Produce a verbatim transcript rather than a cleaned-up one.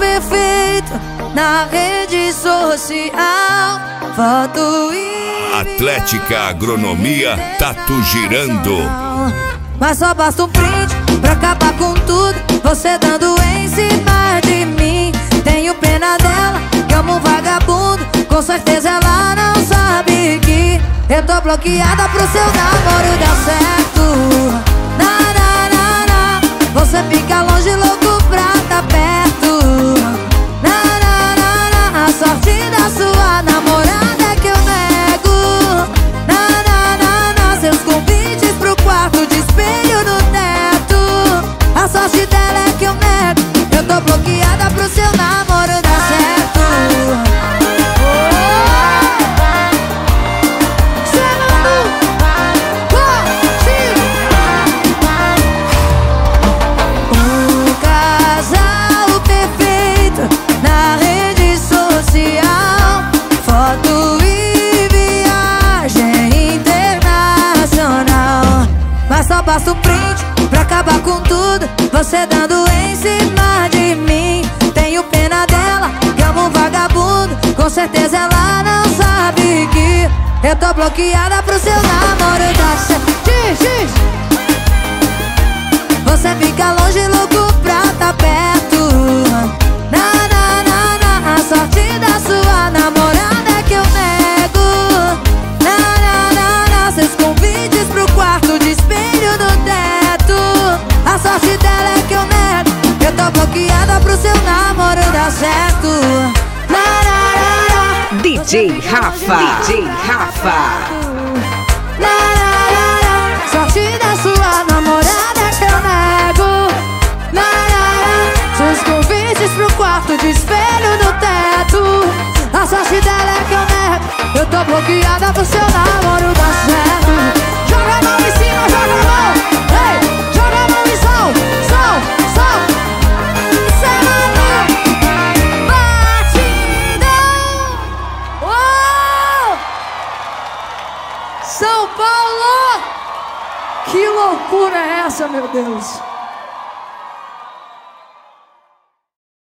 perfeito na rede social. Foto e Atlética Agronomia Tatu Girando. Mas só basta um print pra acabar com tudo, você dando em cima de mim. Tenho pena dela, que amo um vagabundo. Com certeza ela não sabe que eu tô bloqueada pro seu namoro dar certo. Na, na, na, na. Você fica longe, louco pra tá perto. Na, na, na, na. A sorte da sua namorada é que eu nego. Na, na, na, na. Seus convites pro quarto de espelho no teto. A sorte dela é que eu nego. Eu tô bloqueada pro seu namoro dar certo. Um casal perfeito na rede social. Foto e viagem internacional. Mas só basta um print pra acabar com tudo, você dando em cima de mim. Tenho pena dela, que amo um vagabundo. Com certeza ela não sabe que eu tô bloqueada pro seu namoro dar certo. X, X. Você fica longe, louco pra tá perto. Na, na, na, na. A sorte da sua namorada é que eu nego. Na, na, na, na. Seus convites pro quarto de espelho no teto. A sorte dela é que eu nego. Eu tô bloqueada pro seu namoro dar certo. Na, na, na, na. D J Rafa, D J Rafa. Na, na, na, na. Sorte da sua namorada é que eu nego. Na, na, na. Seus convites pro quarto de espelho no teto. A sorte dela é que eu nego. Eu tô bloqueada pro seu namoro dar certo. Joga a mão em cima, joga a mão. Ei, joga a mão e sol, sol, sol. São Paulo! Que loucura é essa, meu Deus?